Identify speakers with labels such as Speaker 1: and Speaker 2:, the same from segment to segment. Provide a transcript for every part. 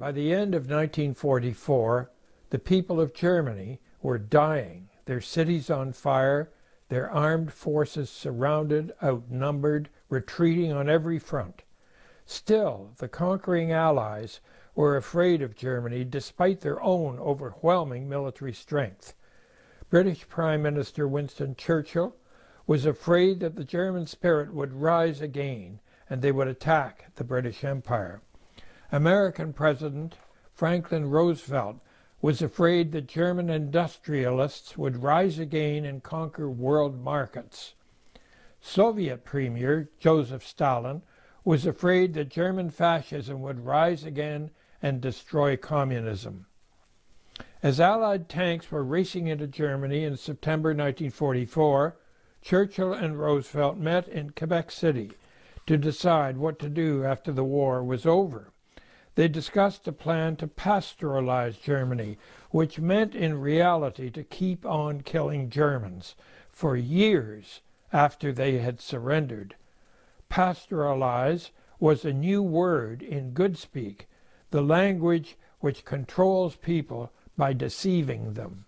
Speaker 1: By the end of 1944, the people of Germany were dying, their cities on fire, their armed forces surrounded, outnumbered, retreating on every front. Still, the conquering Allies were afraid of Germany despite their own overwhelming military strength. British Prime Minister Winston Churchill was afraid that the German spirit would rise again and they would attack the British Empire. American President Franklin Roosevelt was afraid that German industrialists would rise again and conquer world markets. Soviet Premier Joseph Stalin was afraid that German fascism would rise again and destroy communism. As Allied tanks were racing into Germany in September 1944, Churchill and Roosevelt met in Quebec City to decide what to do after the war was over. They discussed a plan to pastoralize Germany, which meant in reality to keep on killing Germans for years after they had surrendered. Pastoralize was a new word in Goodspeak, the language which controls people by deceiving them.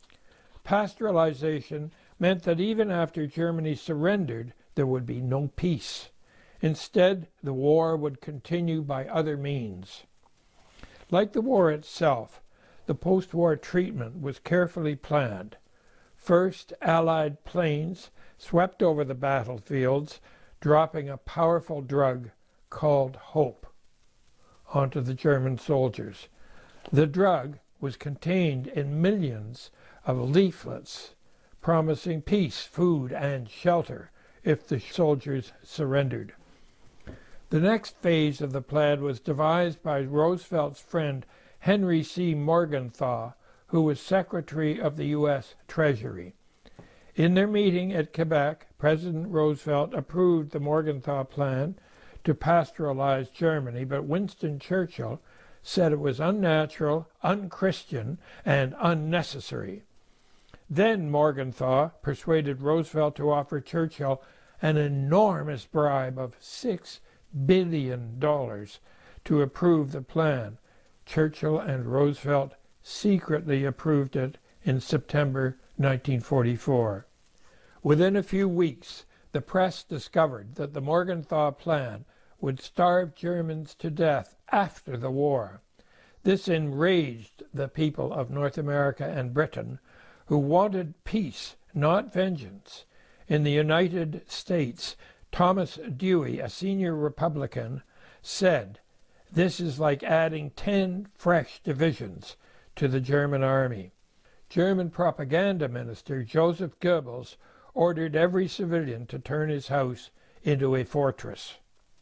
Speaker 1: Pastoralization meant that even after Germany surrendered, there would be no peace. Instead, the war would continue by other means. Like the war itself, the post-war treatment was carefully planned. First, Allied planes swept over the battlefields, dropping a powerful drug called hope onto the German soldiers. The drug was contained in millions of leaflets promising peace, food, and shelter if the soldiers surrendered. The next phase of the plan was devised by Roosevelt's friend Henry C. Morgenthau, who was Secretary of the U.S. Treasury. In their meeting at Quebec, President Roosevelt approved the Morgenthau Plan to pastoralize Germany, but Winston Churchill said it was unnatural, unchristian, and unnecessary. Then Morgenthau persuaded Roosevelt to offer Churchill an enormous bribe of $6 billion to approve the plan. Churchill and Roosevelt secretly approved it in September 1944. Within a few weeks, the press discovered that the Morgenthau Plan would starve Germans to death after the war. This enraged the people of North America and Britain, who wanted peace, not vengeance. In the United States, Thomas Dewey, a senior Republican, said, "This is like adding 10 fresh divisions to the German army." German propaganda minister Joseph Goebbels ordered every civilian to turn his house into a fortress.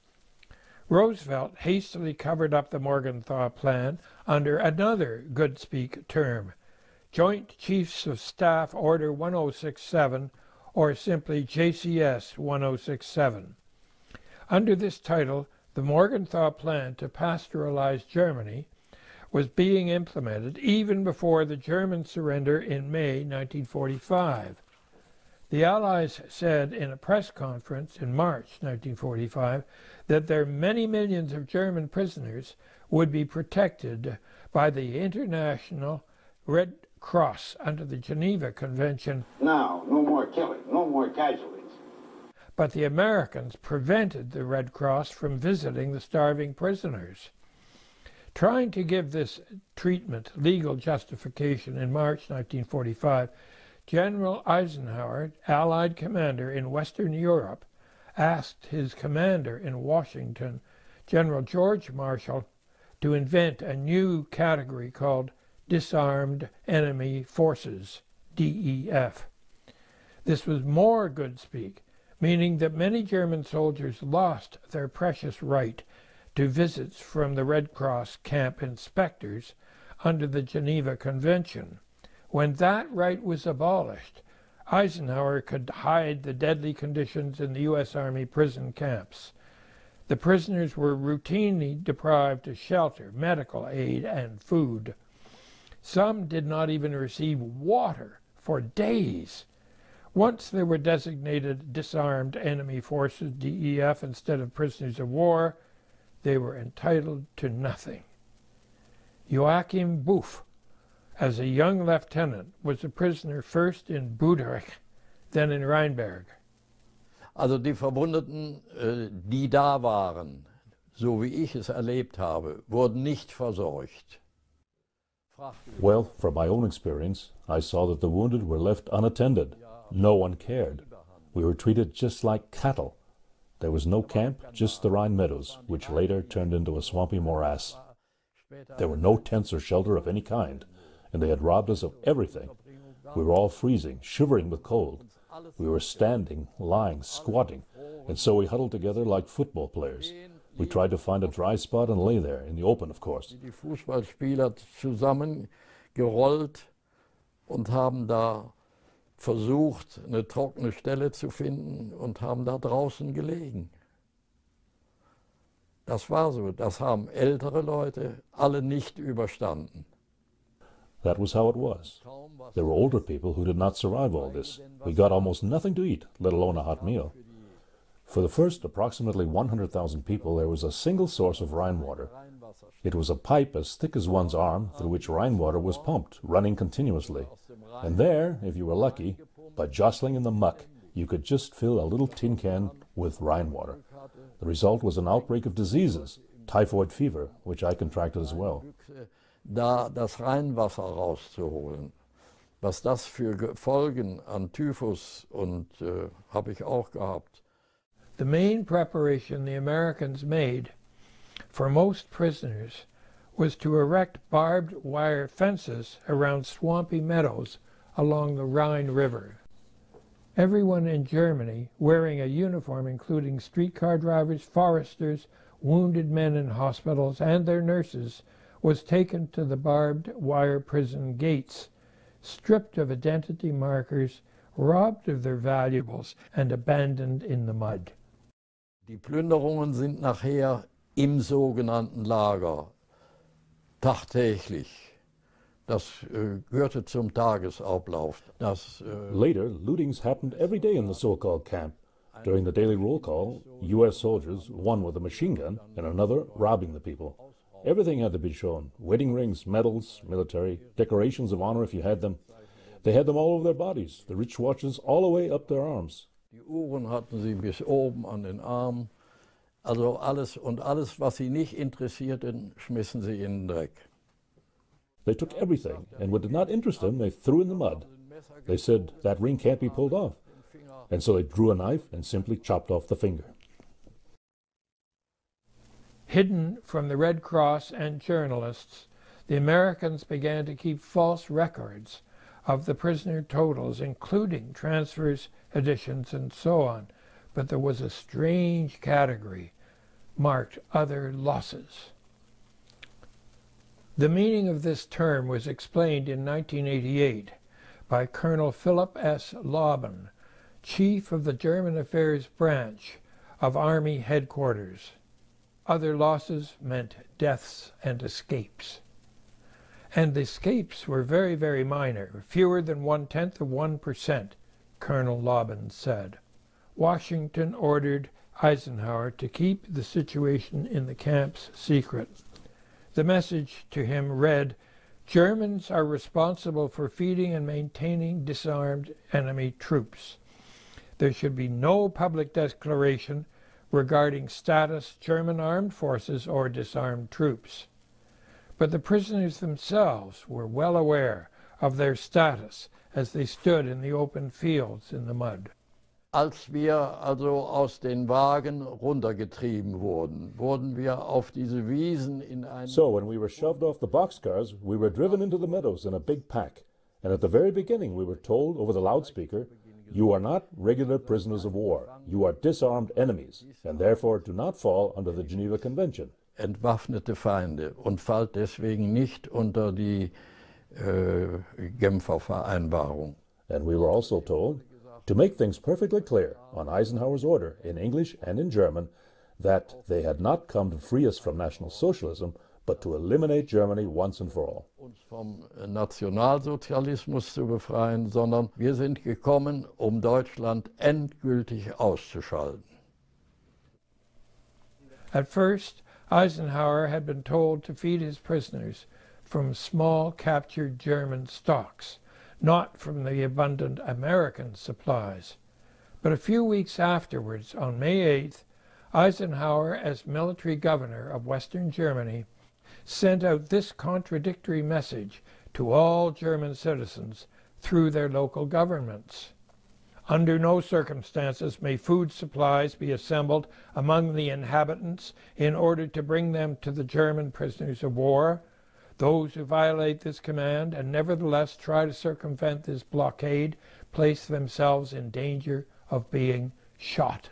Speaker 1: Roosevelt hastily covered up the Morgenthau Plan under another Goodspeak term, Joint Chiefs of Staff Order 1067, or simply JCS 1067. Under this title, the Morgenthau Plan to pastoralize Germany was being implemented even before the German surrender in May 1945. The Allies said in a press conference in March 1945 that their many millions of German prisoners would be protected by the International Red Cross under the Geneva Convention.
Speaker 2: Now, no more killing, no more casualties.
Speaker 1: But the Americans prevented the Red Cross from visiting the starving prisoners. Trying to give this treatment legal justification in March 1945, General Eisenhower, Allied commander in Western Europe, asked his commander in Washington, General George Marshall, to invent a new category called Disarmed Enemy Forces, DEF. This was more Goodspeak, meaning that many German soldiers lost their precious right to visits from the Red Cross camp inspectors under the Geneva Convention. When that right was abolished, Eisenhower could hide the deadly conditions in the U.S. Army prison camps. The prisoners were routinely deprived of shelter, medical aid, and food. Some did not even receive water for days. Once they were designated Disarmed Enemy Forces, DEF, instead of prisoners of war, they were entitled to nothing. Joachim Buff, as a young lieutenant, was a prisoner first in Budrich, then in Rheinberg.
Speaker 3: Also die Verwundeten, die da waren, so wie ich es erlebt habe, wurden nicht versorgt.
Speaker 4: Well, from my own experience, I saw that the wounded were left unattended. No one cared. We were treated just like cattle. There was no camp, just the Rhine meadows, which later turned into a swampy morass. There were no tents or shelter of any kind, and they had robbed us of everything. We were all freezing, shivering with cold. We were standing, lying, squatting, and so we huddled together like football players. We tried to find a dry spot and lay there, in the open, of course.
Speaker 3: Die Fußballspieler zusammengerollt und haben da versucht, eine trockene Stelle zu finden und haben da draußen gelegen. Das war so, das haben ältere Leute alle nicht überstanden.
Speaker 4: That was how it was. There were older people who did not survive all this. We got almost nothing to eat, let alone a hot meal. For the first approximately 100,000 people, there was a single source of Rhine water. It was a pipe as thick as one's arm through which Rhine water was pumped, running continuously. And there, if you were lucky, by jostling in the muck, you could just fill a little tin can with Rhine water. The result was an outbreak of diseases, typhoid fever, which I contracted as well.
Speaker 3: Da das Rheinwasser rauszuholen. Was das für Folgen an Typhus und habe ich auch gehabt.
Speaker 1: The main preparation the Americans made for most prisoners was to erect barbed wire fences around swampy meadows along the Rhine River. Everyone in Germany wearing a uniform including streetcar drivers, foresters, wounded men in hospitals, and their nurses was taken to the barbed wire prison gates, stripped of identity markers, robbed of their valuables, and abandoned in the mud.
Speaker 3: Die Plünderungen sind nachher im sogenannten Lager, tagtäglich. Das gehörte zum Tagesablauf.
Speaker 4: Later, lootings happened every day in the so-called camp. During the daily roll call, U.S. soldiers, one with a machine gun and another robbing the people. Everything had to be shown. Wedding rings, medals, military, decorations of honor if you had them. They had them all over their bodies, the rich watches all the way up their arms.
Speaker 3: Die Uhren hatten sie bis oben an den Arm. Also alles, was sie nicht interessierten, schmissen sie in den Dreck.
Speaker 4: They took everything, and what did not interest them, they threw in the mud. They said, that ring can't be pulled off. And so they drew a knife and simply chopped off the finger.
Speaker 1: Hidden from the Red Cross and journalists, the Americans began to keep false records of the prisoner totals, including transfers, additions, and so on. But there was a strange category marked Other Losses. The meaning of this term was explained in 1988 by Colonel Philip S. Lauben, Chief of the German Affairs Branch of Army Headquarters. Other losses meant deaths and escapes. And the escapes were very, very minor, fewer than 0.1%, Colonel Lauben said. Washington ordered Eisenhower to keep the situation in the camps secret. The message to him read, Germans are responsible for feeding and maintaining disarmed enemy troops. There should be no public declaration regarding status German armed forces or disarmed troops. But the prisoners themselves were well aware of their status as they stood in the open fields in the mud.
Speaker 3: Als wir also aus den Wagen runtergetrieben wurden, wurden wir auf diese Wiesen in ein...
Speaker 4: So when we were shoved off the boxcars, we were driven into the meadows in a big pack. And at the very beginning we were told over the loudspeaker, you are not regular prisoners of war. You are disarmed enemies, and therefore do not fall under the Geneva Convention.
Speaker 3: Entwaffnete Feinde und fallt deswegen nicht unter die Genfer Vereinbarung.
Speaker 4: And we were also told, to make things perfectly clear, on Eisenhower's order, in English and in German, that they had not come to free us from National Socialism, but to eliminate Germany once and for all.
Speaker 3: Uns vom Nationalsozialismus zu befreien, sondern wir sind gekommen, um Deutschland endgültig auszuschalten.
Speaker 1: At first, Eisenhower had been told to feed his prisoners, from small captured German stocks, not from the abundant American supplies. But a few weeks afterwards, on May 8th, Eisenhower, as military governor of Western Germany, sent out this contradictory message to all German citizens through their local governments. Under no circumstances may food supplies be assembled among the inhabitants in order to bring them to the German prisoners of war. Those who violate this command and nevertheless try to circumvent this blockade place themselves in danger of being shot.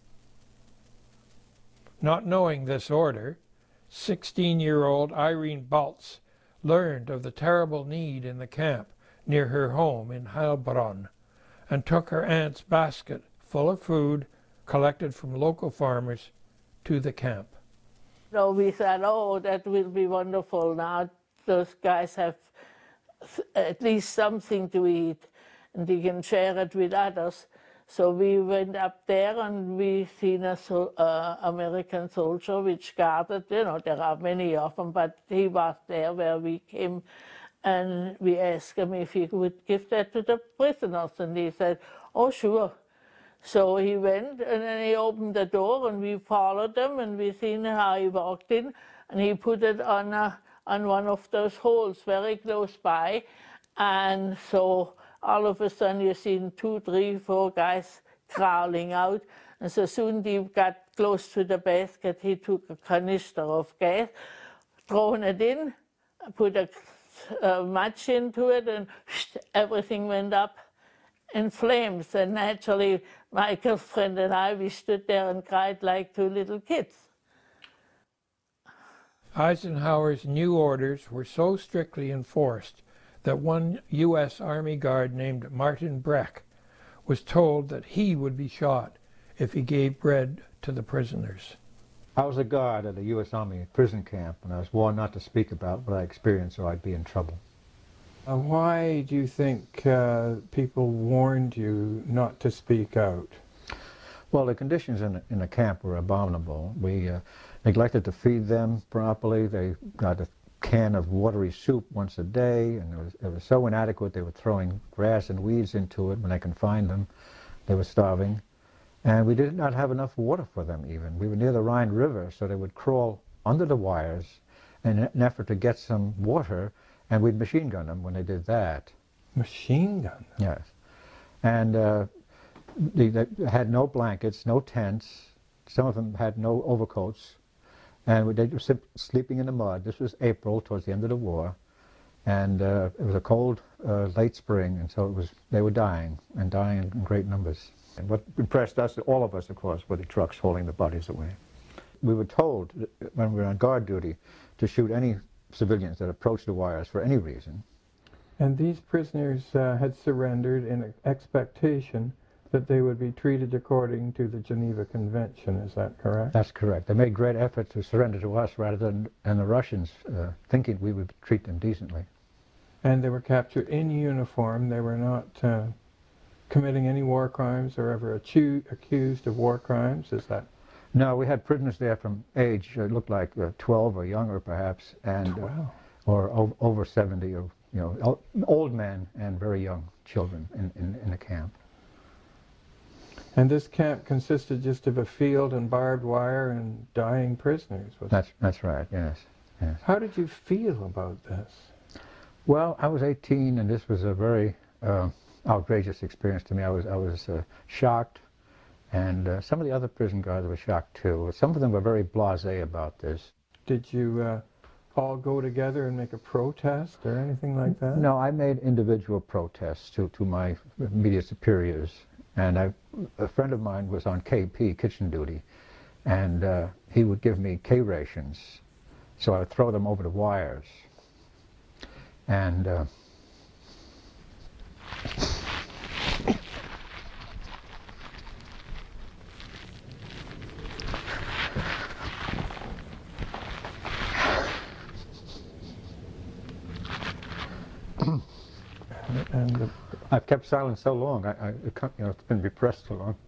Speaker 1: Not knowing this order, 16-year-old Irene Baltz learned of the terrible need in the camp near her home in Heilbronn and took her aunt's basket full of food collected from local farmers to the camp.
Speaker 5: So we said, oh, that will be wonderful. Now those guys have at least something to eat and they can share it with others. So we went up there and we seen a American soldier which guarded, you know, there are many of them, but he was there where we came, and we asked him if he would give that to the prisoners, and he said, oh, sure. So he went and then he opened the door and we followed him and we seen how he walked in, and he put it on one of those holes very close by, and so all of a sudden you seen 2, 3, 4 guys crawling out, and so soon he got close to the basket, he took a canister of gas, thrown it in, put a match into it, and everything went up in flames. And naturally, my girlfriend and I, we stood there and cried like 2 little kids.
Speaker 1: Eisenhower's new orders were so strictly enforced that one U.S. Army guard named Martin Breck was told that he would be shot if he gave bread to the prisoners.
Speaker 6: I was a guard at a U.S. Army prison camp, and I was warned not to speak about what I experienced or I'd be in trouble.
Speaker 1: Why do you think people warned you not to speak out?
Speaker 6: Well, the conditions in the camp were abominable. We neglected to feed them properly. They got a can of watery soup once a day, and it was so inadequate they were throwing grass and weeds into it when they confined them. They were starving. And we did not have enough water for them even. We were near the Rhine River, so they would crawl under the wires in an effort to get some water, and we'd machine gun them when they did that.
Speaker 1: Machine gun?
Speaker 6: Yes. And they had no blankets, no tents. Some of them had no overcoats. And they were sleeping in the mud. This was April, towards the end of the war. And it was a cold, late spring, and so they were dying, and dying in great numbers. And what impressed us, all of us, of course, were the trucks hauling the bodies away. We were told, when we were on guard duty, to shoot any civilians that approached the wires for any reason.
Speaker 1: And these prisoners had surrendered in expectation that they would be treated according to the Geneva Convention, is that correct?
Speaker 6: That's correct. They made great effort to surrender to us rather than the Russians, thinking we would treat them decently.
Speaker 1: And they were captured in uniform. They were not committing any war crimes or ever accused of war crimes, is that?
Speaker 6: No, we had prisoners there from age, looked like 12 or younger perhaps, and or over 70, or old men and very young children in the camp.
Speaker 1: And this camp consisted just of a field and barbed wire and dying prisoners?
Speaker 6: That's right, yes.
Speaker 1: How did you feel about this?
Speaker 6: Well, I was 18, and this was a very outrageous experience to me. I was shocked, and some of the other prison guards were shocked too. Some of them were very blasé about this.
Speaker 1: Did you all go together and make a protest or anything like that?
Speaker 6: No, I made individual protests to my immediate superiors. And a friend of mine was on KP, kitchen duty, and he would give me K rations, so I would throw them over the wires. And I've kept silent so long. It's been repressed so long.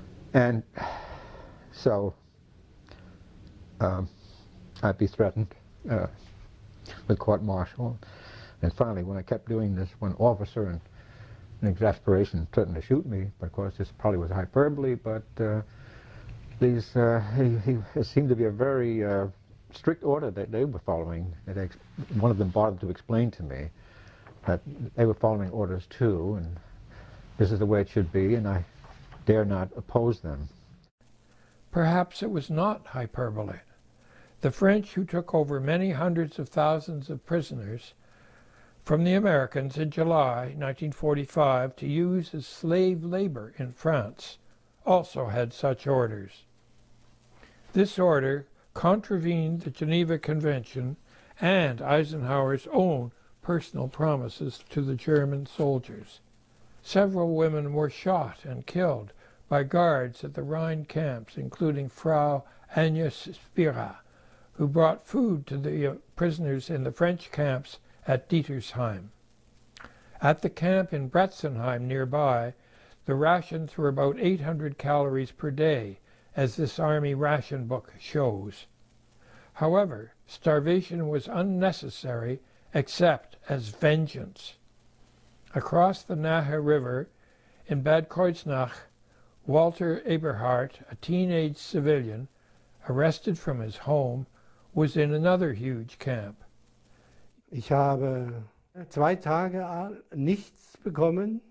Speaker 6: And so I'd be threatened the court-martial. And finally, when I kept doing this, one officer in exasperation threatened to shoot me, but of course this probably was hyperbole, but it seemed to be a very strict order that they were following. One of them bothered to explain to me that they were following orders too, and this is the way it should be, and I dare not oppose them.
Speaker 1: Perhaps it was not hyperbole. The French, who took over many hundreds of thousands of prisoners from the Americans in July 1945 to use as slave labor in France, also had such orders. This order contravened the Geneva Convention and Eisenhower's own personal promises to the German soldiers. Several women were shot and killed by guards at the Rhine camps, including Frau Agnes Spira, who brought food to the prisoners in the French camps at Dietersheim. At the camp in Bretzenheim nearby, the rations were about 800 calories per day, as this army ration book shows. However, starvation was unnecessary except as vengeance. Across the Nahe River in Bad Kreuznach, Walter Eberhardt, a teenage civilian, arrested from his home, was in another huge camp.
Speaker 7: Ich habe 2 Tage nichts bekommen.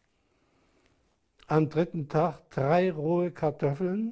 Speaker 7: Am 3. Tag 3 rohe Kartoffeln.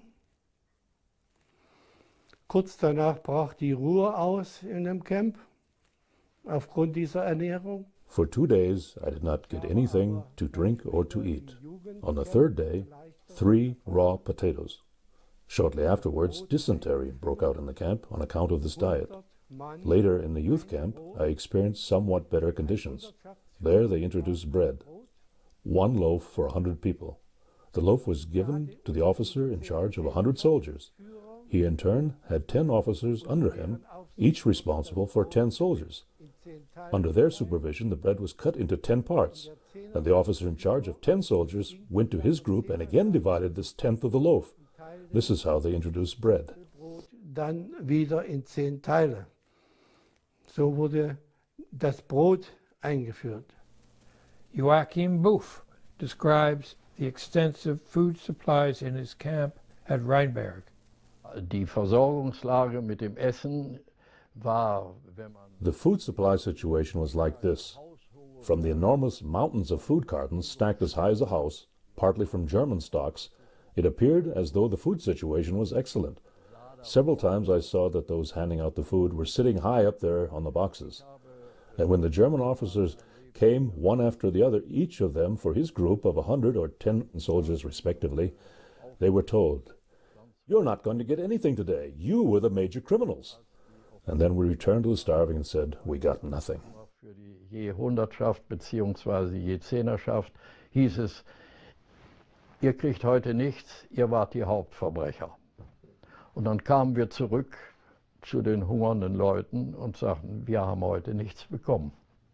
Speaker 7: Kurz danach brach die Ruhe aus in dem Camp aufgrund dieser Ernährung.
Speaker 4: For 2 days I did not get anything to drink or to eat. On the 3rd day, 3 raw potatoes. Shortly afterwards, dysentery broke out in the camp on account of this diet. Later in the youth camp, I experienced somewhat better conditions. There they introduced bread. 1 loaf for 100 people. The loaf was given to the officer in charge of 100 soldiers. He in turn had 10 officers under him, each responsible for 10 soldiers. Under their supervision, the bread was cut into 10 parts, and the officer in charge of 10 soldiers went to his group and again divided this 10th of the loaf. This is how they introduced bread.
Speaker 7: Dann wieder in 10 Teile. So wurde das Brot eingeführt.
Speaker 1: Joachim Buff describes the extensive food supplies in his camp at Rheinberg.
Speaker 3: Die Versorgungslage mit dem Essen war, wenn man
Speaker 4: The food supply situation was like this. From the enormous mountains of food cartons stacked as high as a house, partly from German stocks, it appeared as though the food situation was excellent. Several times I saw that those handing out the food were sitting high up there on the boxes. And when the German officers came one after the other, each of them for his group of 100 or 10 soldiers respectively, they were told, "You're not going to get anything today. You were the major criminals." And then we returned to the starving and said, "We got nothing."
Speaker 3: für die je Hundertschaft bzw. je Zehnerschaft hieß es, ihr kriegt heute nichts, ihr wart die Hauptverbrecher. Und dann kamen wir zurück zu den hungernden Leuten und sagten, wir haben heute nichts bekommen.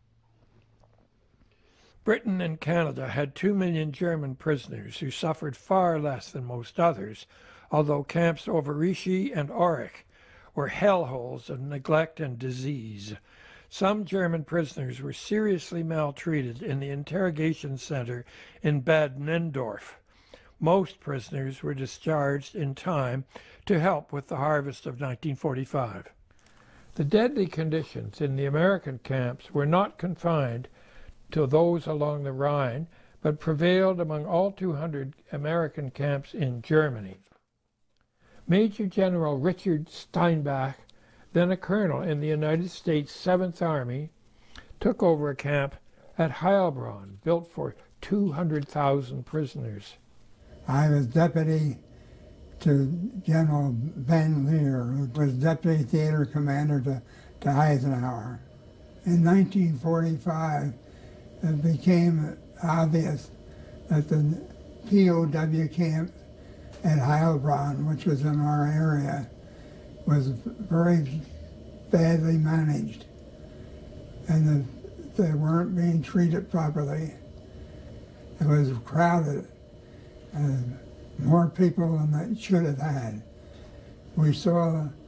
Speaker 1: Britain and Canada had 2 million German prisoners who suffered far less than most others, although camps over Vichy and Aurich were hellholes of neglect and disease. Some German prisoners were seriously maltreated in the interrogation center in Bad Nendorf. Most prisoners were discharged in time to help with the harvest of 1945. The deadly conditions in the American camps were not confined to those along the Rhine, but prevailed among all 200 American camps in Germany. Major General Richard Steinbach, then a colonel in the United States 7th Army, took over a camp at Heilbronn, built for 200,000 prisoners.
Speaker 8: I was deputy to General Van Leer, who was deputy theater commander to Eisenhower. In 1945, it became obvious that the POW camp at Heilbronn, which was in our area, was very badly managed, and they weren't being treated properly. It was crowded, more people than they should have had. We saw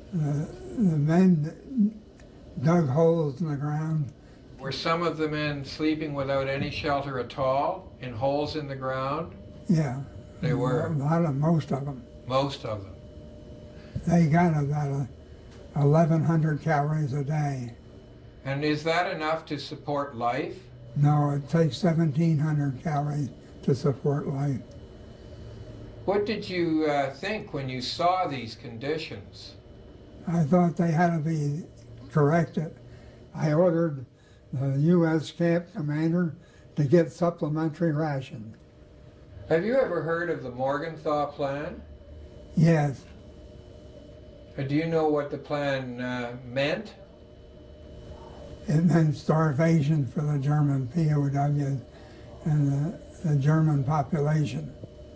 Speaker 8: The men dug holes in the ground.
Speaker 1: Were some of the men sleeping without any shelter at all, in holes in the ground?
Speaker 8: Yeah.
Speaker 1: They were.
Speaker 8: Most of them.
Speaker 1: Most of them.
Speaker 8: They got about 1,100 calories a day.
Speaker 1: And is that enough to support life?
Speaker 8: No, it takes 1,700 calories to support life.
Speaker 1: What did you think when you saw these conditions?
Speaker 8: I thought they had to be corrected. I ordered the U.S. camp commander to get supplementary rations.
Speaker 1: Have you ever heard of the Morgenthau Plan?
Speaker 8: Yes.
Speaker 1: Do you know what the plan meant?
Speaker 8: It meant starvation for the German POWs and the German population.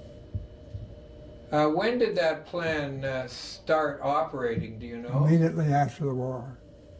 Speaker 1: When did that plan start operating, do you know?
Speaker 8: Immediately after the war.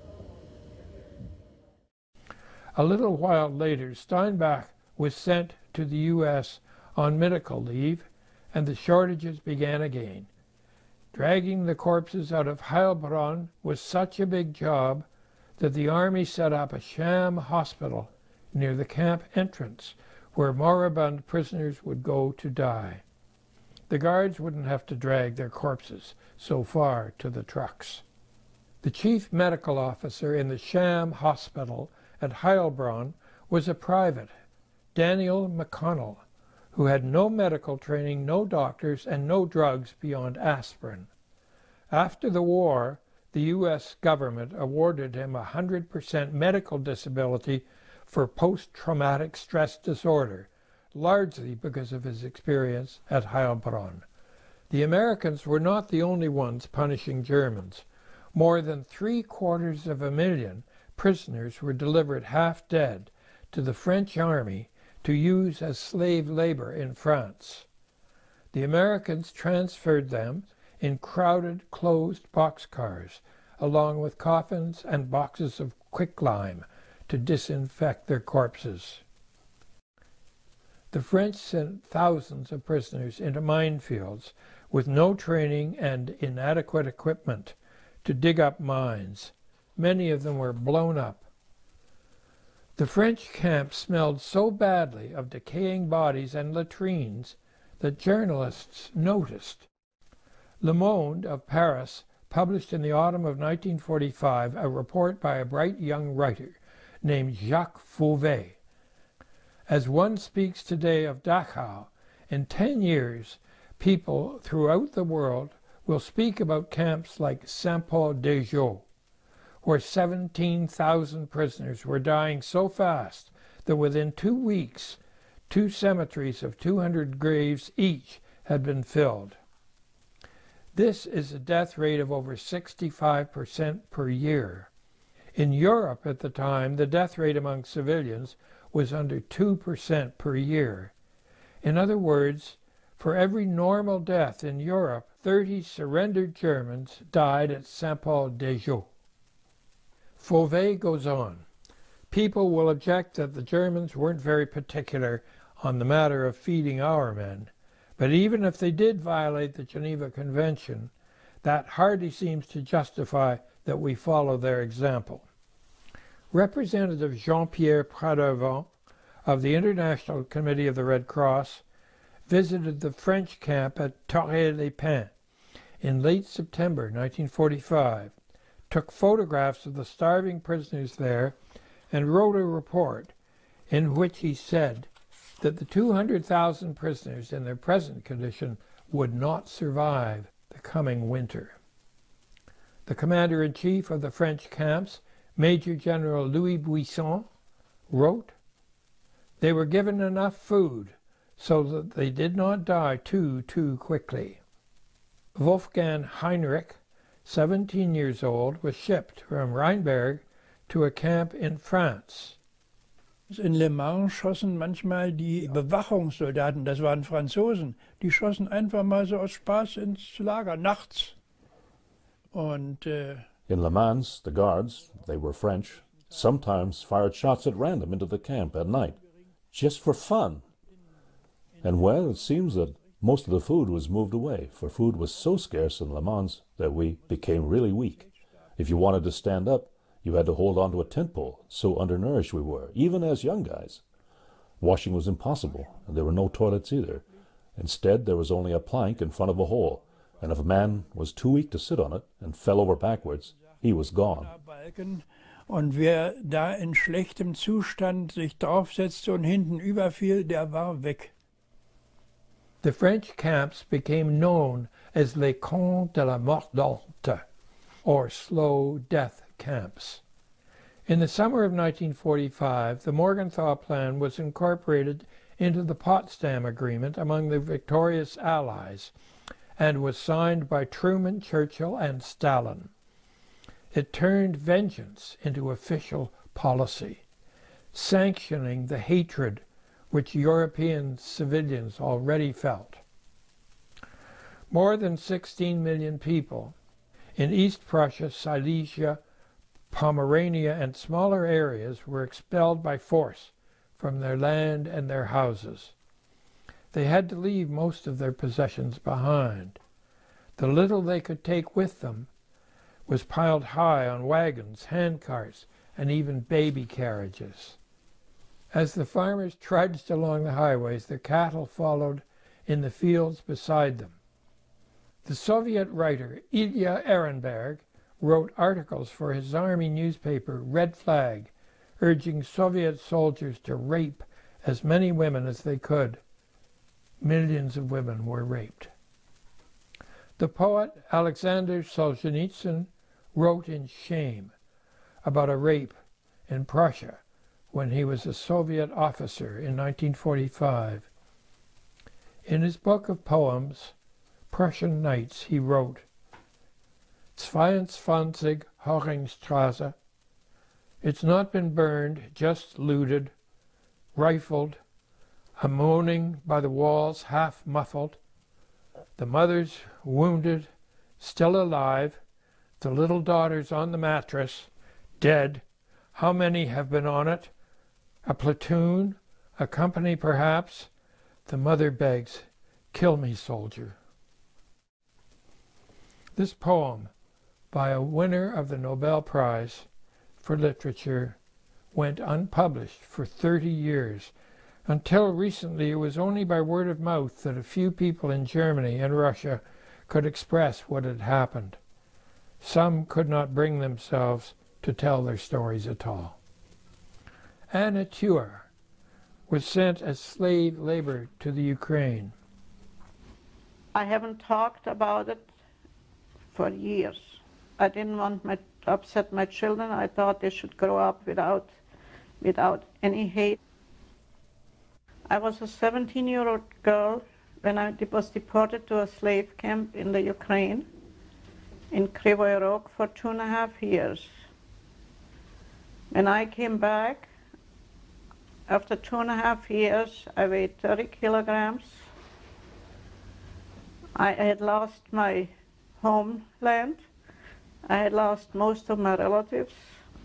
Speaker 1: A little while later, Steinbach was sent to the U.S. on medical leave, and the shortages began again. Dragging the corpses out of Heilbronn was such a big job that the Army set up a sham hospital near the camp entrance where moribund prisoners would go to die. The guards wouldn't have to drag their corpses so far to the trucks. The chief medical officer in the sham hospital at Heilbronn was a private, Daniel McConnell, who had no medical training, no doctors, and no drugs beyond aspirin. After the war, the U.S. government awarded him 100% medical disability for post-traumatic stress disorder, largely because of his experience at Heilbronn. The Americans were not the only ones punishing Germans. More than 750,000 prisoners were delivered half dead to the French army to use as slave labor in France. The Americans transferred them in crowded, closed boxcars, along with coffins and boxes of quicklime to disinfect their corpses. The French sent thousands of prisoners into minefields with no training and inadequate equipment to dig up mines. Many of them were blown up. The French camps smelled so badly of decaying bodies and latrines that journalists noticed. Le Monde of Paris published in the autumn of 1945 a report by a bright young writer named Jacques Fauvet. As one speaks today of Dachau, in 10 years, people throughout the world will speak about camps like Saint-Paul-des-Joux, where 17,000 prisoners were dying so fast that within 2 weeks, 2 cemeteries of 200 graves each had been filled. This is a death rate of over 65% per year. In Europe at the time, the death rate among civilians was under 2% per year. In other words, for every normal death in Europe, 30 surrendered Germans died at Saint-Paul-des-Joux. Fauvet goes on. People will object that the Germans weren't very particular on the matter of feeding our men, but even if they did violate the Geneva Convention, that hardly seems to justify that we follow their example. Representative Jean-Pierre Pradevant of the International Committee of the Red Cross visited the French camp at Torrey-les-Pins in late September 1945, took photographs of the starving prisoners there, and wrote a report in which he said that the 200,000 prisoners in their present condition would not survive the coming winter. The commander-in-chief of the French camps, Major General Louis Buisson, wrote, "They were given enough food so that they did not die too quickly." Wolfgang Heinrich, 17 years old, was shipped from Rheinberg to a camp in France.
Speaker 9: In Le Mans schossen manchmal die Bewachungssoldaten, das waren Franzosen, die schossen einfach mal so aus Spaß ins Lager, nachts. Und
Speaker 4: in Le Mans, the guards, they were French, sometimes fired shots at random into the camp at night, just for fun. And well, it seems that Most of the food was moved away, for food was so scarce in Le Mans that we became really weak. If you wanted to stand up, you had to hold on to a tent pole, so undernourished we were, even as young guys. Washing was impossible, and there were no toilets either. Instead, there was only a plank in front of a hole, and if a man was too weak to sit on it and fell over backwards, he was gone.
Speaker 9: Und wer da in schlechtem Zustand sich draufsetzte und hinten überfiel, der war weg.
Speaker 1: The French camps became known as les camps de la mort lente, or slow death camps. In the summer of 1945, the Morgenthau Plan was incorporated into the Potsdam Agreement among the victorious Allies and was signed by Truman, Churchill, and Stalin. It turned vengeance into official policy, sanctioning the hatred which European civilians already felt. More than 16 million people in East Prussia, Silesia, Pomerania, and smaller areas were expelled by force from their land and their houses. They had to leave most of their possessions behind. The little they could take with them was piled high on wagons, handcarts, and even baby carriages. As the farmers trudged along the highways, their cattle followed in the fields beside them. The Soviet writer Ilya Ehrenberg wrote articles for his army newspaper Red Flag, urging Soviet soldiers to rape as many women as they could. Millions of women were raped. The poet Alexander Solzhenitsyn wrote in Shame about a rape in Prussia when he was a Soviet officer in 1945. In his book of poems, Prussian Nights, he wrote, 22 Hochingstrasse, it's not been burned, just looted, rifled, a moaning by the walls half muffled, the mothers wounded, still alive, the little daughters on the mattress, dead. How many have been on it? A platoon, a company perhaps. The mother begs, kill me, soldier. This poem, by a winner of the Nobel Prize for Literature, went unpublished for 30 years. Until recently, it was only by word of mouth that a few people in Germany and Russia could express what had happened. Some could not bring themselves to tell their stories at all. Anna Tuer was sent as slave labor to the Ukraine.
Speaker 10: I haven't talked about it for years. I didn't want to upset my children. I thought they should grow up without any hate. I was a 17-year-old girl when I was deported to a slave camp in the Ukraine, in Kryvyi Rog, for 2.5 years. When I came back, after 2.5 years, I weighed 30 kilograms. I had lost my homeland. I had lost most of my relatives.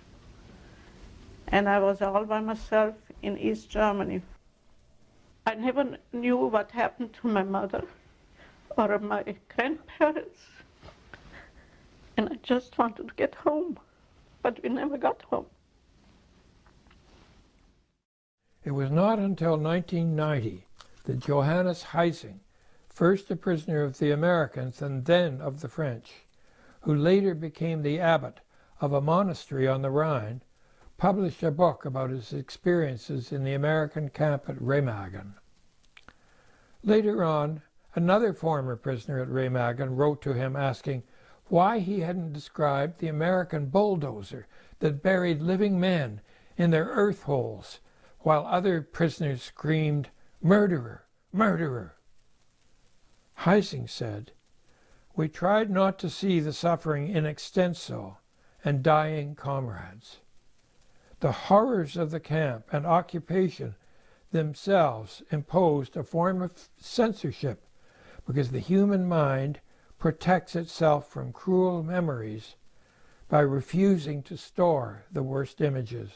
Speaker 10: And I was all by myself in East Germany. I never knew what happened to my mother or my grandparents. And I just wanted to get home, but we never got home.
Speaker 1: It was not until 1990 that Johannes Heising, first a prisoner of the Americans and then of the French, who later became the abbot of a monastery on the Rhine, published a book about his experiences in the American camp at Remagen. Later on, another former prisoner at Remagen wrote to him asking why he hadn't described the American bulldozer that buried living men in their earth holes, while other prisoners screamed, "Murderer! Murderer!" Heising said, "We tried not to see the suffering in extenso and dying comrades. The horrors of the camp and occupation themselves imposed a form of censorship because the human mind protects itself from cruel memories by refusing to store the worst images."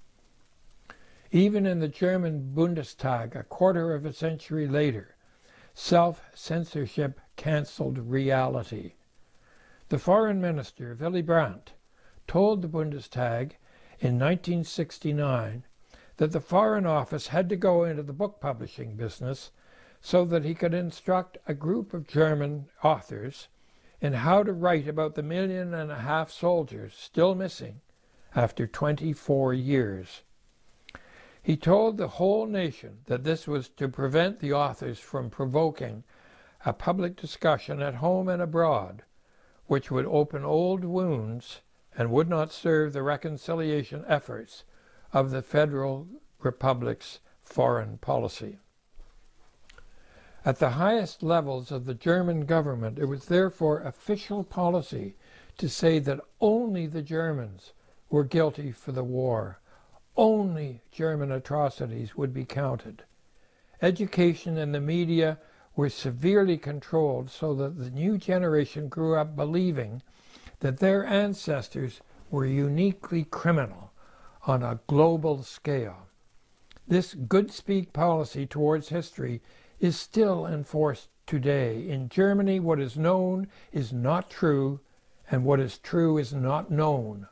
Speaker 1: Even in the German Bundestag, a quarter of a century later, self-censorship canceled reality. The foreign minister, Willy Brandt, told the Bundestag in 1969 that the Foreign Office had to go into the book publishing business so that he could instruct a group of German authors in how to write about the 1.5 million soldiers still missing after 24 years. He told the whole nation that this was to prevent the authors from provoking a public discussion at home and abroad, which would open old wounds and would not serve the reconciliation efforts of the Federal Republic's foreign policy. At the highest levels of the German government, it was therefore official policy to say that only the Germans were guilty for the war. Only German atrocities would be counted. Education and the media were severely controlled so that the new generation grew up believing that their ancestors were uniquely criminal on a global scale. This good speak policy towards history is still enforced today. In Germany, what is known is not true, and what is true is not known.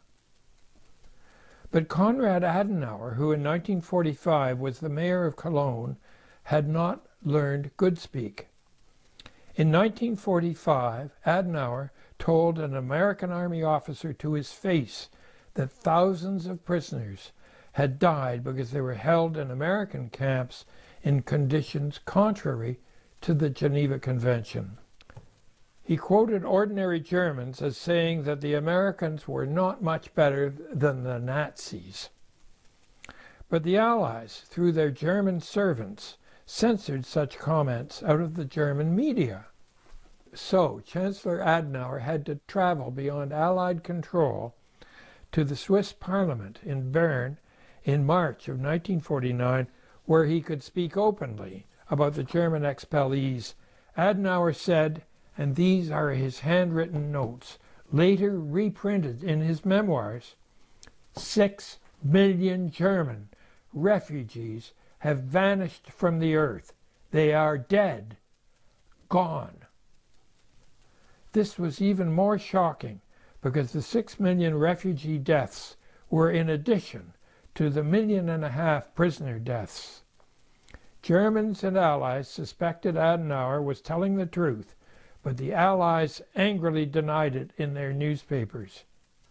Speaker 1: But Konrad Adenauer, who in 1945 was the mayor of Cologne, had not learned good speak. In 1945, Adenauer told an American Army officer to his face that thousands of prisoners had died because they were held in American camps in conditions contrary to the Geneva Convention. He quoted ordinary Germans as saying that the Americans were not much better than the Nazis. But the Allies, through their German servants, censored such comments out of the German media. So Chancellor Adenauer had to travel beyond Allied control to the Swiss Parliament in Bern in March of 1949, where he could speak openly about the German expellees. Adenauer said, and these are his handwritten notes, later reprinted in his memoirs, 6 million German refugees have vanished from the earth. They are dead, gone. This was even more shocking because the 6 million refugee deaths were in addition to the 1.5 million prisoner deaths. Germans and Allies suspected Adenauer was telling the truth, but the Allies angrily denied it in their newspapers.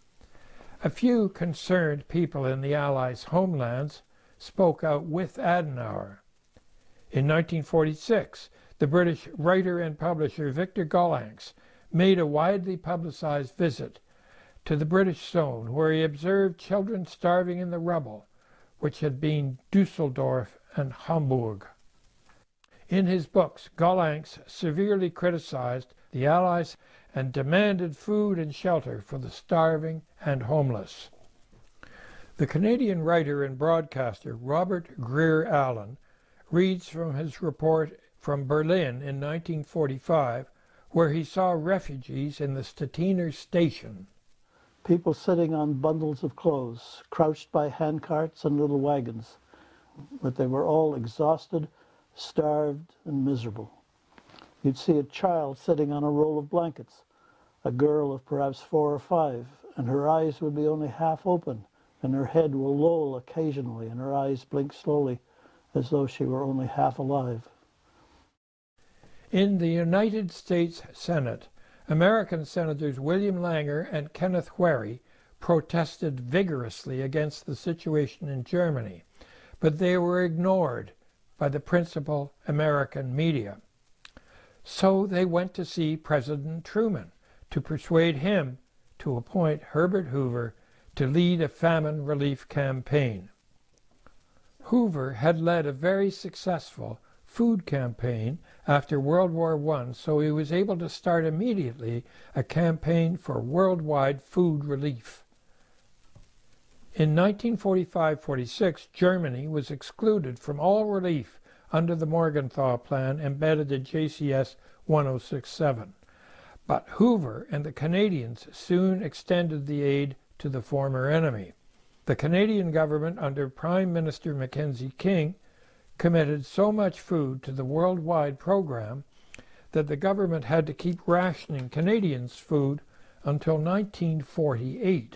Speaker 1: A few concerned people in the Allies' homelands spoke out with Adenauer. In 1946, the British writer and publisher Victor Gollancz made a widely publicized visit to the British zone, where he observed children starving in the rubble, which had been Dusseldorf and Hamburg. In his books, Gollancz severely criticized the Allies and demanded food and shelter for the starving and homeless. The Canadian writer and broadcaster Robert Greer Allen reads from his report from Berlin in 1945, where he saw refugees in the Stettiner station.
Speaker 11: People sitting on bundles of clothes, crouched by handcarts and little wagons, but they were all exhausted, starved, and miserable. You'd see a child sitting on a roll of blankets, a girl of perhaps 4 or 5, and her eyes would be only half open, and her head will loll occasionally, and her eyes blink slowly, as though she were only half alive.
Speaker 1: In the United States Senate, American Senators William Langer and Kenneth Wherry protested vigorously against the situation in Germany, but they were ignored by the principal American media. So they went to see President Truman to persuade him to appoint Herbert Hoover to lead a famine relief campaign. Hoover had led a very successful food campaign after World War I, so he was able to start immediately a campaign for worldwide food relief. In 1945-46, Germany was excluded from all relief under the Morgenthau Plan embedded in JCS 1067. But Hoover and the Canadians soon extended the aid to the former enemy. The Canadian government under Prime Minister Mackenzie King committed so much food to the worldwide program that the government had to keep rationing Canadians' food until 1948.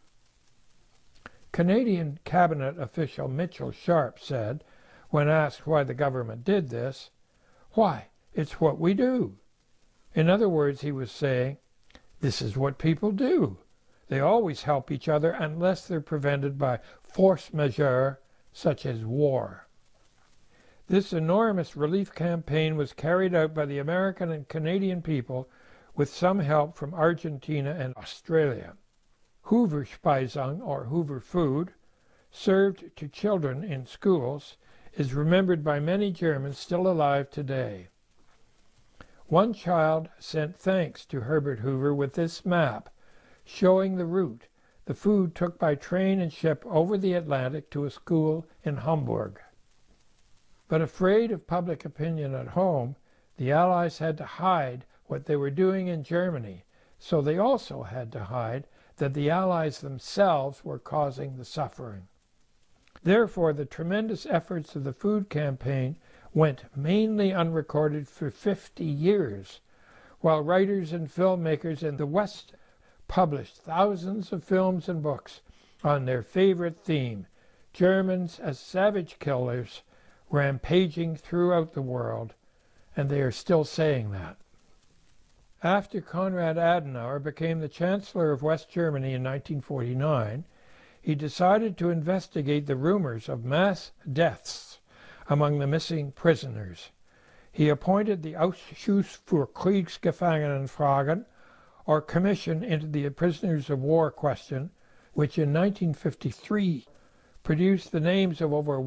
Speaker 1: Canadian cabinet official Mitchell Sharp said, when asked why the government did this, "Why, it's what we do." In other words, he was saying, this is what people do. They always help each other unless they're prevented by force majeure, such as war. This enormous relief campaign was carried out by the American and Canadian people with some help from Argentina and Australia. Hooverspeisung, or Hoover food, served to children in schools, is remembered by many Germans still alive today. One child sent thanks to Herbert Hoover with this map, showing the route the food took by train and ship over the Atlantic to a school in Hamburg. But afraid of public opinion at home, the Allies had to hide what they were doing in Germany, so they also had to hide that the Allies themselves were causing the suffering. Therefore, the tremendous efforts of the food campaign went mainly unrecorded for 50 years, while writers and filmmakers in the West published thousands of films and books on their favorite theme, Germans as savage killers rampaging throughout the world, and they are still saying that. After Konrad Adenauer became the Chancellor of West Germany in 1949, he decided to investigate the rumors of mass deaths among the missing prisoners. He appointed the Ausschuss für Kriegsgefangenenfragen, or Commission into the Prisoners of War question, which in 1953 produced the names of over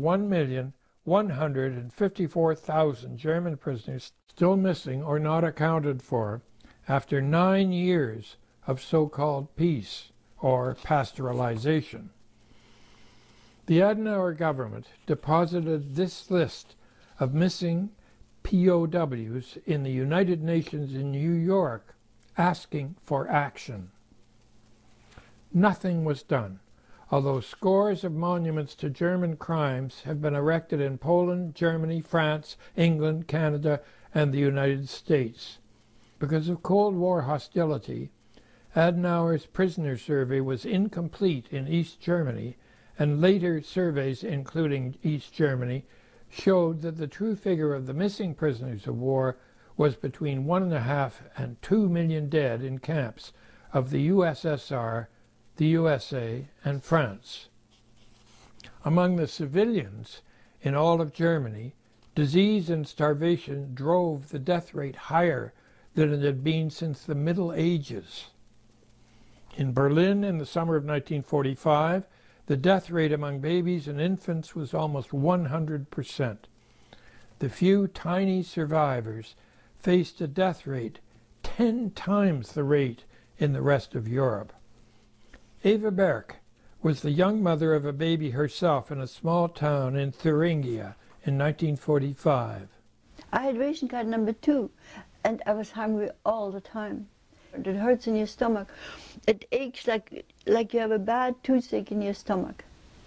Speaker 1: 1,154,000 German prisoners still missing or not accounted for after 9 years of so-called peace or pastoralization. The Adenauer government deposited this list of missing POWs in the United Nations in New York, asking for action. Nothing was done, although scores of monuments to German crimes have been erected in Poland, Germany, France, England, Canada, and the United States. Because of Cold War hostility, Adenauer's prisoner survey was incomplete in East Germany, and later surveys, including East Germany, showed that the true figure of the missing prisoners of war was between 1.5 and 2 million dead in camps of the USSR, the USA, and France. Among the civilians in all of Germany, disease and starvation drove the death rate higher than it had been since the Middle Ages. In Berlin in the summer of 1945, the death rate among babies and infants was almost 100%. The few tiny survivors faced a death rate 10 times the rate in the rest of Europe. Eva Berk was the young mother of a baby herself in a small town in Thuringia in 1945.
Speaker 12: I had ration card number 2, and I was hungry all the time. It hurts in your stomach. It aches like you have a bad toothache in your stomach.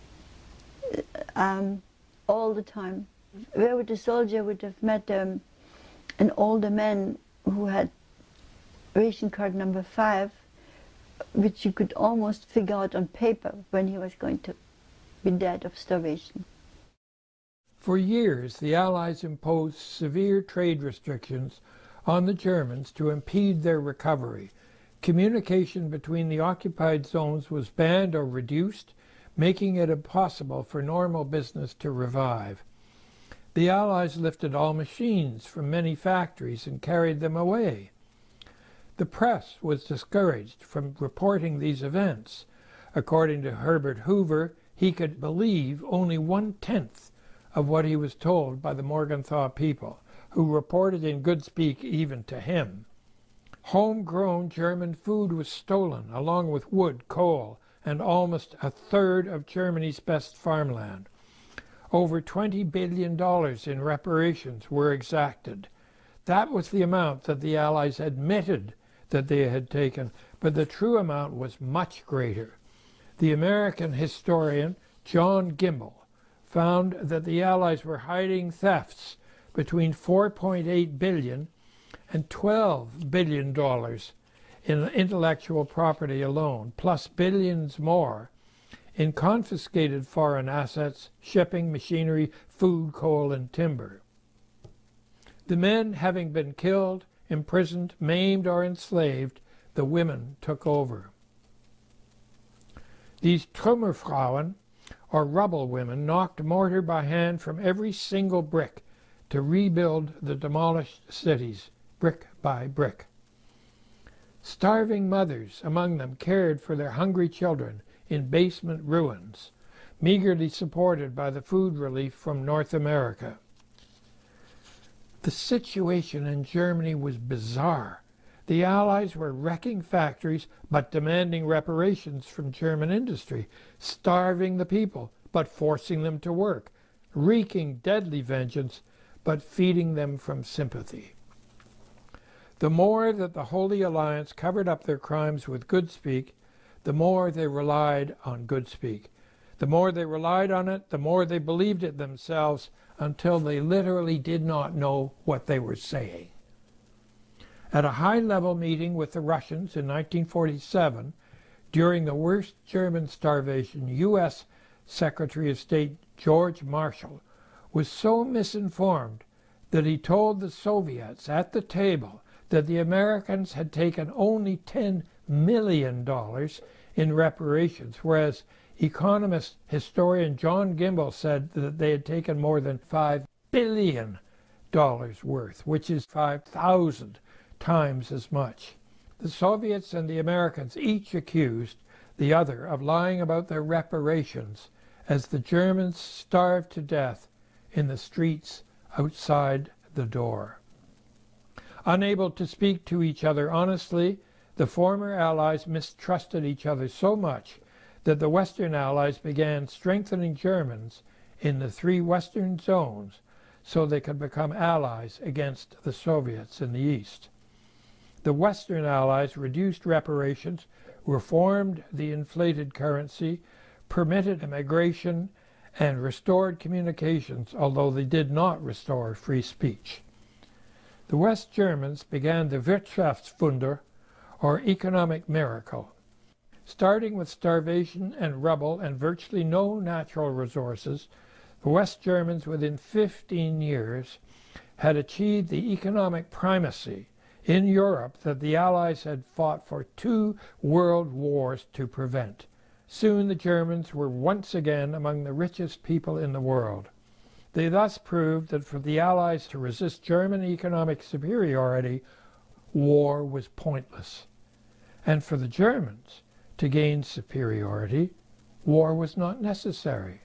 Speaker 12: All the time. Where would a soldier would have met an older man who had ration card number 5, which you could almost figure out on paper when he was going to be dead of starvation.
Speaker 1: For years, the Allies imposed severe trade restrictions on the Germans to impede their recovery. Communication between the occupied zones was banned or reduced, making it impossible for normal business to revive. The Allies lifted all machines from many factories and carried them away. The press was discouraged from reporting these events. According to Herbert Hoover, he could believe only 1/10 of what he was told by the Morgenthau people, who reported in good speak even to him. Homegrown German food was stolen, along with wood, coal, and almost 1/3 of Germany's best farmland. Over $20 billion in reparations were exacted. That was the amount that the Allies admitted that they had taken, but the true amount was much greater. The American historian John Gimbel found that the Allies were hiding thefts between $4.8 billion and $12 billion in intellectual property alone, plus billions more in confiscated foreign assets, shipping, machinery, food, coal, and timber. The men having been killed, imprisoned, maimed, or enslaved, the women took over. These Trümmerfrauen, or rubble women, knocked mortar by hand from every single brick to rebuild the demolished cities, brick by brick. Starving mothers among them cared for their hungry children in basement ruins, meagerly supported by the food relief from North America. The situation in Germany was bizarre. The Allies were wrecking factories but demanding reparations from German industry, starving the people but forcing them to work, wreaking deadly vengeance but feeding them from sympathy. The more that the Holy Alliance covered up their crimes with good speak, the more they relied on good speak. The more they relied on it, the more they believed it themselves, until they literally did not know what they were saying. At a high-level meeting with the Russians in 1947, during the worst German starvation, U.S. Secretary of State George Marshall was so misinformed that he told the Soviets at the table that the Americans had taken only $10 million in reparations, whereas economist historian John Gimbel said that they had taken more than $5 billion worth, which is 5,000 times as much. The Soviets and the Americans each accused the other of lying about their reparations as the Germans starved to death in the streets outside the door. Unable to speak to each other honestly, the former Allies mistrusted each other so much that the Western Allies began strengthening Germans in the three Western zones so they could become allies against the Soviets in the East. The Western Allies reduced reparations, reformed the inflated currency, permitted immigration, and restored communications, although they did not restore free speech. The West Germans began the Wirtschaftswunder, or economic miracle. Starting with starvation and rubble and virtually no natural resources, the West Germans within 15 years had achieved the economic primacy in Europe that the Allies had fought for 2 world wars to prevent. Soon the Germans were once again among the richest people in the world. They thus proved that for the Allies to resist German economic superiority, war was pointless. And for the Germans to gain superiority, war was not necessary.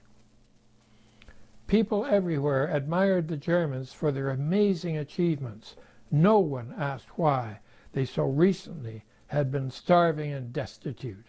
Speaker 1: People everywhere admired the Germans for their amazing achievements. No one asked why they so recently had been starving and destitute.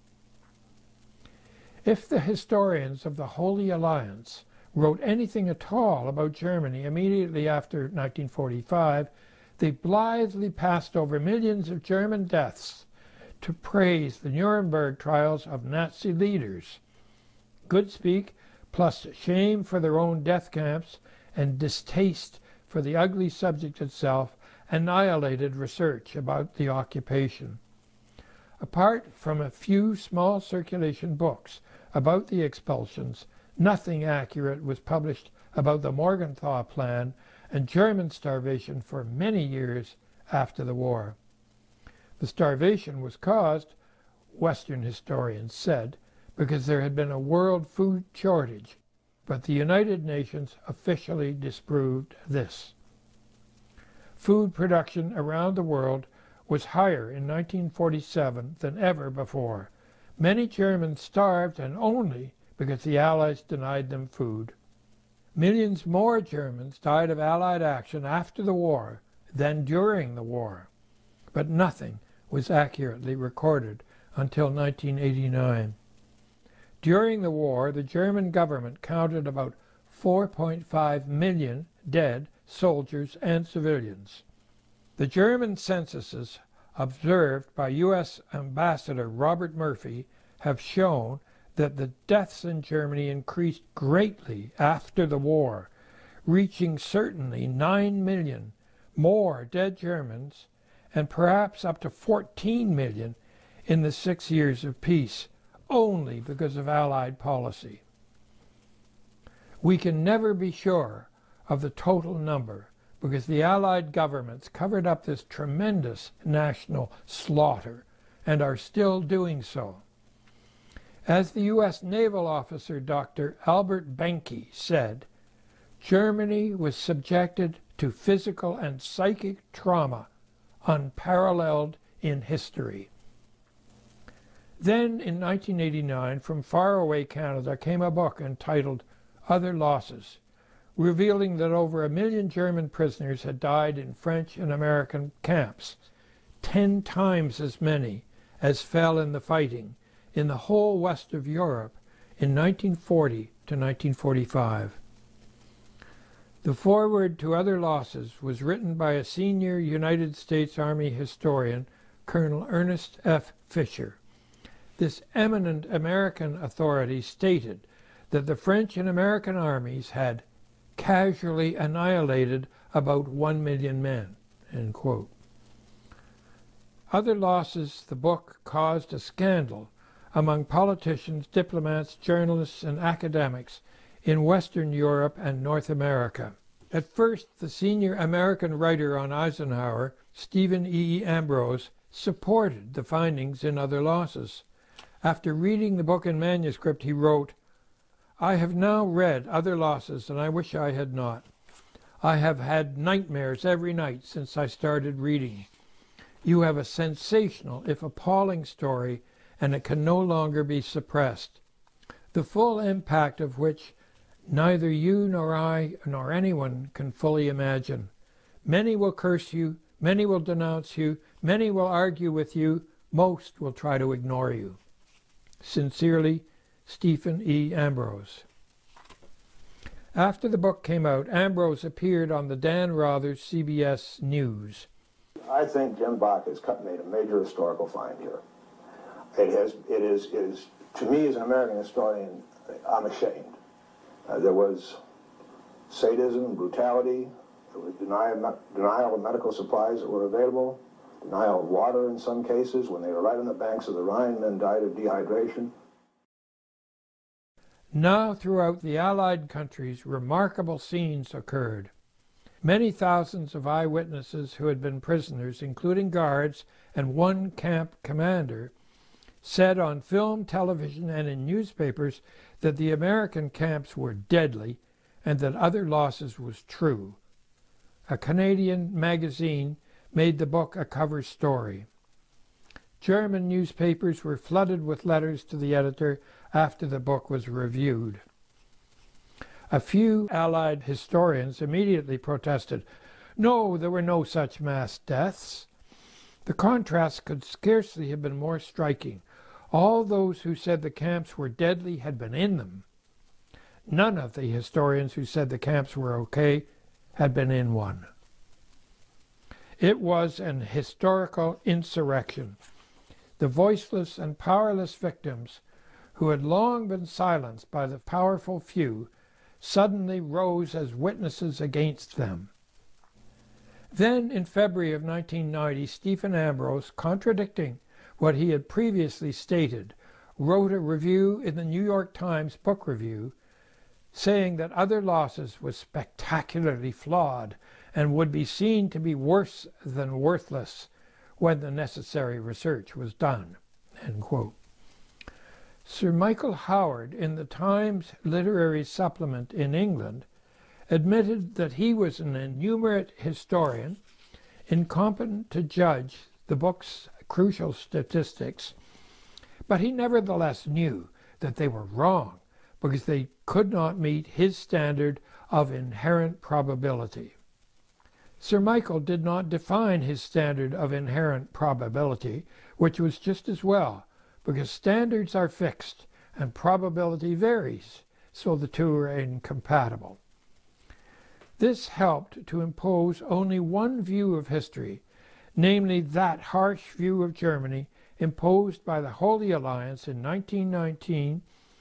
Speaker 1: If the historians of the Holy Alliance wrote anything at all about Germany immediately after 1945, they blithely passed over millions of German deaths to praise the Nuremberg trials of Nazi leaders. Good speak, plus shame for their own death camps and distaste for the ugly subject itself, annihilated research about the occupation. Apart from a few small circulation books about the expulsions, nothing accurate was published about the Morgenthau Plan and German starvation for many years after the war. The starvation was caused, Western historians said, because there had been a world food shortage, but the United Nations officially disproved this. Food production around the world was higher in 1947 than ever before. Many Germans starved, and only because the Allies denied them food. Millions more Germans died of Allied action after the war than during the war, but nothing was accurately recorded until 1989. During the war, the German government counted about 4.5 million dead soldiers and civilians. The German censuses observed by U.S. Ambassador Robert Murphy have shown that the deaths in Germany increased greatly after the war, reaching certainly 9 million more dead Germans and perhaps up to 14 million in the 6 years of peace, only because of Allied policy. We can never be sure of the total number because the Allied governments covered up this tremendous national slaughter and are still doing so. As the U.S. naval officer Dr. Albert Behnke said, Germany was subjected to physical and psychic trauma unparalleled in history. Then in 1989, from faraway Canada came a book entitled Other Losses, revealing that over 1 million German prisoners had died in French and American camps, 10 times as many as fell in the fighting in the whole west of Europe in 1940 to 1945. The foreword to Other Losses was written by a senior United States Army historian, Colonel Ernest F. Fisher. This eminent American authority stated that the French and American armies had casually annihilated about 1 million men, end quote. Other Losses, the book, caused a scandal among politicians, diplomats, journalists, and academics in Western Europe and North America. At first, the senior American writer on Eisenhower, Stephen E. Ambrose, supported the findings in Other Losses. After reading the book in manuscript, he wrote, "I have now read Other Losses, and I wish I had not. I have had nightmares every night since I started reading. You have a sensational, if appalling story, and it can no longer be suppressed, the full impact of which neither you nor I nor anyone can fully imagine. Many will curse you, many will denounce you, many will argue with you, most will try to ignore you. Sincerely, Stephen E. Ambrose." After the book came out, Ambrose appeared on the Dan Rothers CBS News.
Speaker 13: I think Jim Bach has made a major historical find here. It is, to me as an American historian, I'm ashamed. There was sadism, brutality, there was denial of medical supplies that were available, denial of water in some cases. When they were right on the banks of the Rhine, men died of dehydration.
Speaker 1: Now throughout the Allied countries, remarkable scenes occurred. Many thousands of eyewitnesses who had been prisoners, including guards and one camp commander, said on film, television, and in newspapers that the American camps were deadly and that Other Losses was true. A Canadian magazine made the book a cover story. German newspapers were flooded with letters to the editor after the book was reviewed. A few Allied historians immediately protested, "No, there were no such mass deaths." The contrast could scarcely have been more striking. All those who said the camps were deadly had been in them. None of the historians who said the camps were okay had been in one. It was an historical insurrection. The voiceless and powerless victims, who had long been silenced by the powerful few, suddenly rose as witnesses against them. Then, in February of 1990, Stephen Ambrose, contradicting what he had previously stated, wrote a review in the New York Times Book Review, saying that Other Losses was spectacularly flawed and would be seen to be worse than worthless when the necessary research was done, end quote. Sir Michael Howard, in the Times Literary Supplement in England, admitted that he was an innumerate historian, incompetent to judge the book's crucial statistics, but he nevertheless knew that they were wrong because they could not meet his standard of inherent probability. Sir Michael did not define his standard of inherent probability, which was just as well, because standards are fixed and probability varies, so the two are incompatible. This helped to impose only one view of history, namely that harsh view of Germany imposed by the Holy Alliance in 1919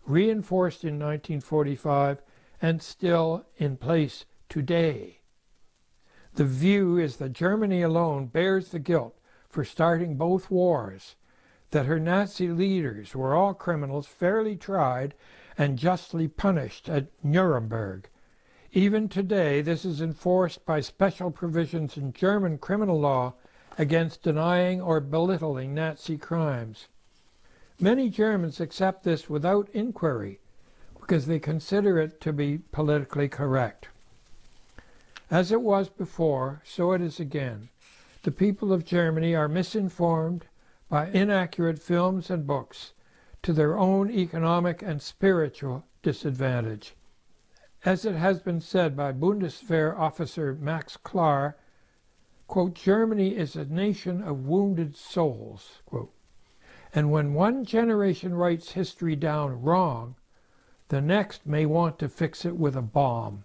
Speaker 1: reinforced in 1945 and still in place today. The view is that Germany alone bears the guilt for starting both wars, that her Nazi leaders were all criminals fairly tried and justly punished at Nuremberg. Even today, this is enforced by special provisions in German criminal law against denying or belittling Nazi crimes. Many Germans accept this without inquiry because they consider it to be politically correct. As it was before, so it is again. The people of Germany are misinformed by inaccurate films and books to their own economic and spiritual disadvantage. As it has been said by Bundeswehr officer Max Klar, quote, Germany is a nation of wounded souls, quote. And when one generation writes history down wrong, the next may want to fix it with a bomb.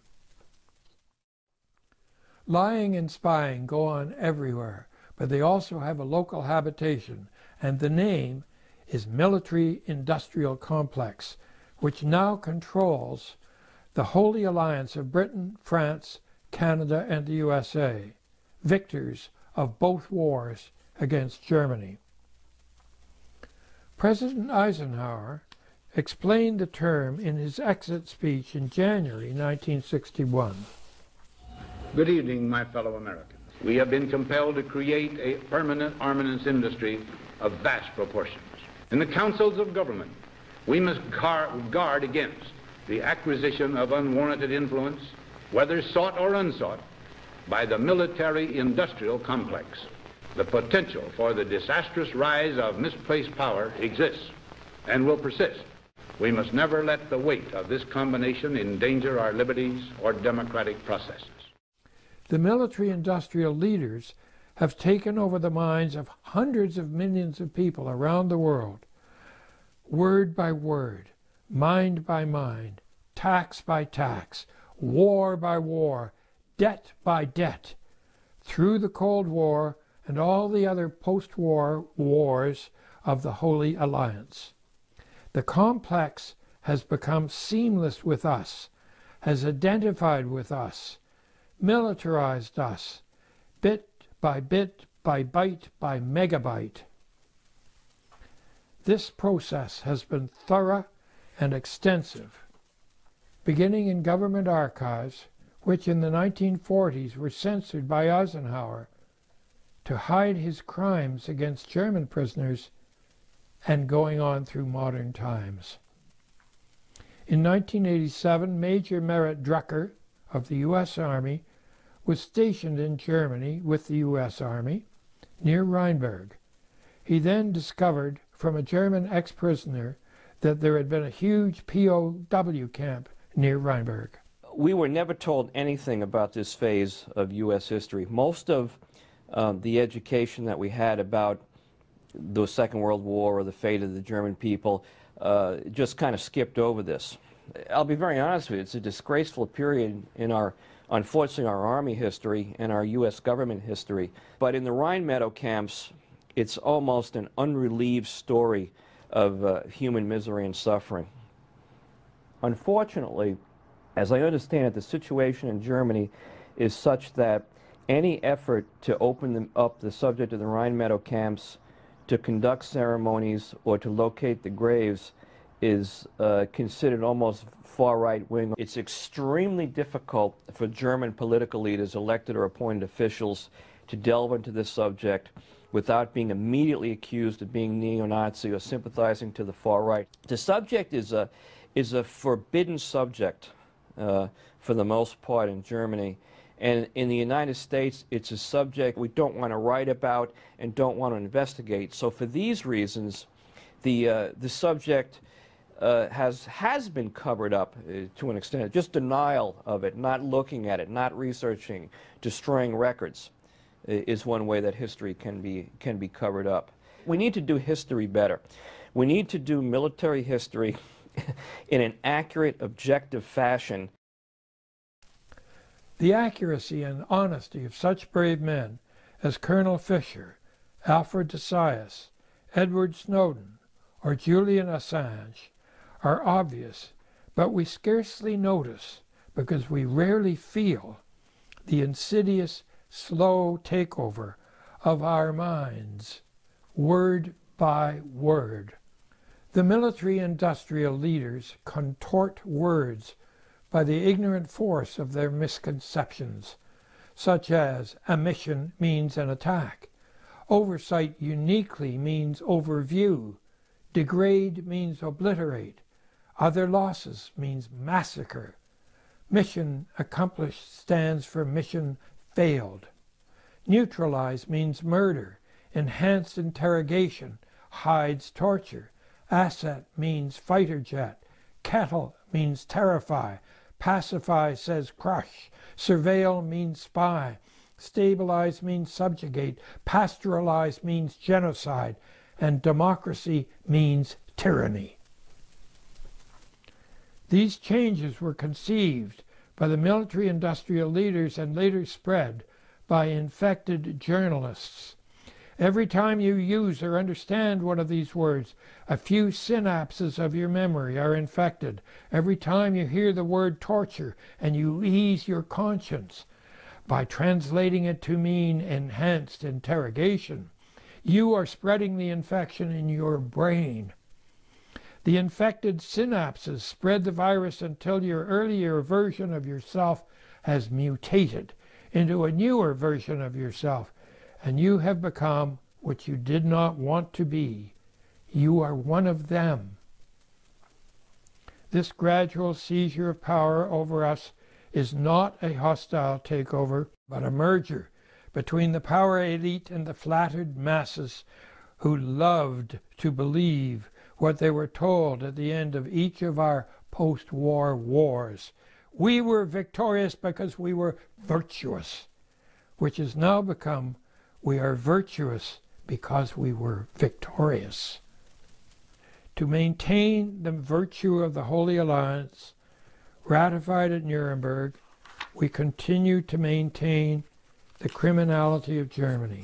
Speaker 1: Lying and spying go on everywhere, but they also have a local habitation, and the name is Military-Industrial Complex, which now controls the Holy Alliance of Britain, France, Canada, and the USA, victors of both wars against Germany. President Eisenhower explained the term in his exit speech in January 1961.
Speaker 14: Good evening, my fellow Americans. We have been compelled to create a permanent armaments industry of vast proportions. In the councils of government, we must guard against the acquisition of unwarranted influence, whether sought or unsought, by the military-industrial complex. The potential for the disastrous rise of misplaced power exists and will persist. We must never let the weight of this combination endanger our liberties or democratic processes.
Speaker 1: The military-industrial leaders have taken over the minds of hundreds of millions of people around the world. Word by word, mind by mind, tax by tax, war by war, debt by debt. Through the Cold War and all the other post-war wars of the Holy Alliance. The complex has become seamless with us, has identified with us, militarized us, bit, by byte, by megabyte. This process has been thorough and extensive, beginning in government archives, which in the 1940s were censored by Eisenhower to hide his crimes against German prisoners, and going on through modern times. In 1987, Major Merritt Drucker of the U.S. Army was stationed in Germany with the U.S. Army near Rheinberg. He then discovered from a German ex-prisoner that there had been a huge POW camp near Rheinberg.
Speaker 15: We were never told anything about this phase of U.S. history. Most of the education that we had about the Second World War or the fate of the German people just kind of skipped over this. I'll be very honest with you, it's a disgraceful period in our, unfortunately, our Army history and our U.S. government history. But in the Rhine Meadow camps, it's almost an unrelieved story of human misery and suffering. Unfortunately, as I understand it, the situation in Germany is such that any effort to open up the subject of the Rhine Meadow camps, to conduct ceremonies, or to locate the graves is considered almost far right-wing. It's extremely difficult for German political leaders, elected or appointed officials, to delve into this subject without being immediately accused of being neo-Nazi or sympathizing to the far right. The subject is a forbidden subject for the most part in Germany. And in the United States, it's a subject we don't want to write about and don't want to investigate. So for these reasons, the subject has been covered up to an extent. Just denial of it, not looking at it, not researching, destroying records is one way that history can be covered up. We need to do history better. We need to do military history in an accurate, objective fashion.
Speaker 1: The accuracy and honesty of such brave men as Colonel Fisher, Alfred de Sias, Edward Snowden, or Julian Assange are obvious, but we scarcely notice because we rarely feel the insidious, slow takeover of our minds, word by word. The military-industrial leaders contort words by the ignorant force of their misconceptions, such as a mission means an attack, oversight uniquely means overview, degrade means obliterate, other losses means massacre, mission accomplished stands for mission failed, neutralize means murder, enhanced interrogation hides torture, asset means fighter jet, kettle means terrify, pacify says crush, surveil means spy, stabilize means subjugate, pastoralize means genocide, and democracy means tyranny. These changes were conceived by the military-industrial leaders and later spread by infected journalists. Every time you use or understand one of these words, a few synapses of your memory are infected. Every time you hear the word torture and you ease your conscience by translating it to mean enhanced interrogation, you are spreading the infection in your brain. The infected synapses spread the virus until your earlier version of yourself has mutated into a newer version of yourself, and you have become what you did not want to be. You are one of them. This gradual seizure of power over us is not a hostile takeover, but a merger between the power elite and the flattered masses who loved to believe what they were told at the end of each of our post-war wars. We were victorious because we were virtuous, which has now become we are virtuous because we were victorious. To maintain the virtue of the Holy Alliance, ratified at Nuremberg, we continue to maintain the criminality of Germany.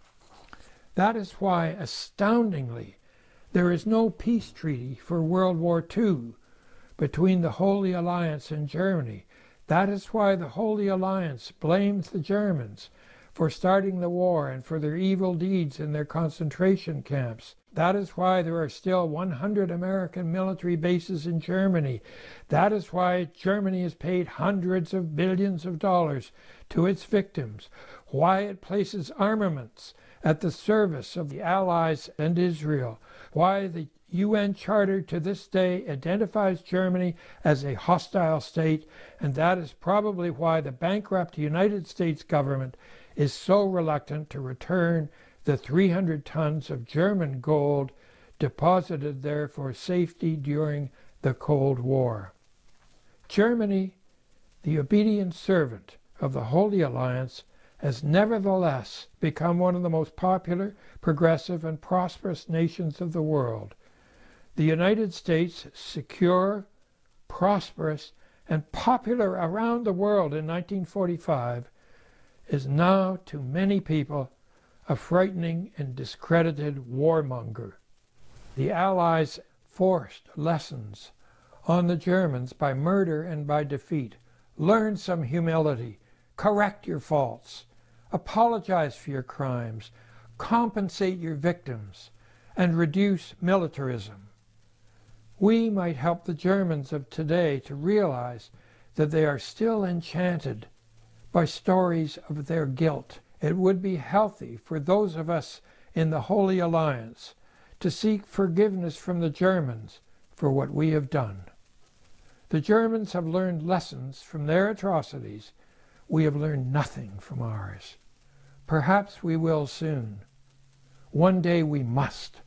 Speaker 1: That is why, astoundingly, there is no peace treaty for World War II between the Holy Alliance and Germany. That is why the Holy Alliance blames the Germans for starting the war and for their evil deeds in their concentration camps. That is why there are still 100 American military bases in Germany. That is why Germany has paid hundreds of billions of dollars to its victims. Why it places armaments at the service of the Allies and Israel. Why the UN Charter to this day identifies Germany as a hostile state, and that is probably why the bankrupt United States government is so reluctant to return the 300 tons of German gold deposited there for safety during the Cold War. Germany, the obedient servant of the Holy Alliance, has nevertheless become one of the most popular, progressive, and prosperous nations of the world. The United States, secure, prosperous, and popular around the world in 1945, is now to many people a frightening and discredited warmonger. The Allies forced lessons on the Germans by murder and by defeat. Learn some humility, correct your faults, apologize for your crimes, compensate your victims, and reduce militarism. We might help the Germans of today to realize that they are still enchanted by stories of their guilt. It would be healthy for those of us in the Holy Alliance to seek forgiveness from the Germans for what we have done. The Germans have learned lessons from their atrocities. We have learned nothing from ours. Perhaps we will soon. One day we must.